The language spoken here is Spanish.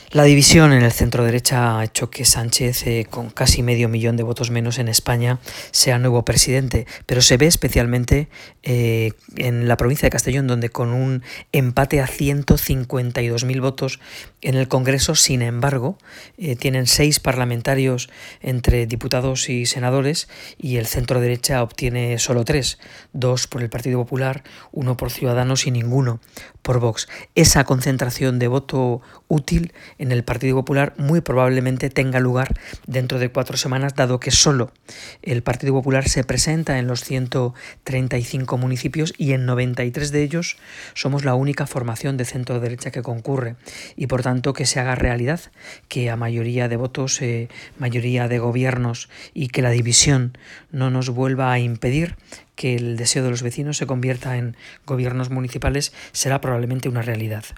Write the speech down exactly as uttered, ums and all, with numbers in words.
La división en el centro-derecha ha hecho que Sánchez, eh, con casi medio millón de votos menos en España, sea nuevo presidente, pero se ve especialmente eh, en la provincia de Castellón, donde con un empate a ciento cincuenta y dos mil votos en el Congreso, sin embargo, eh, tienen seis parlamentarios entre diputados y senadores y el centro-derecha obtiene solo tres, dos por el Partido Popular, uno por Ciudadanos y ninguno por Vox. Esa concentración de voto útil en el Partido Popular muy probablemente tenga lugar dentro de cuatro semanas, dado que solo el Partido Popular se presenta en los ciento treinta y cinco municipios y en noventa y tres de ellos somos la única formación de centro derecha que concurre, y por tanto que se haga realidad que a mayoría de votos, eh, mayoría de gobiernos, y que la división no nos vuelva a impedir que el deseo de los vecinos se convierta en gobiernos municipales será probablemente una realidad.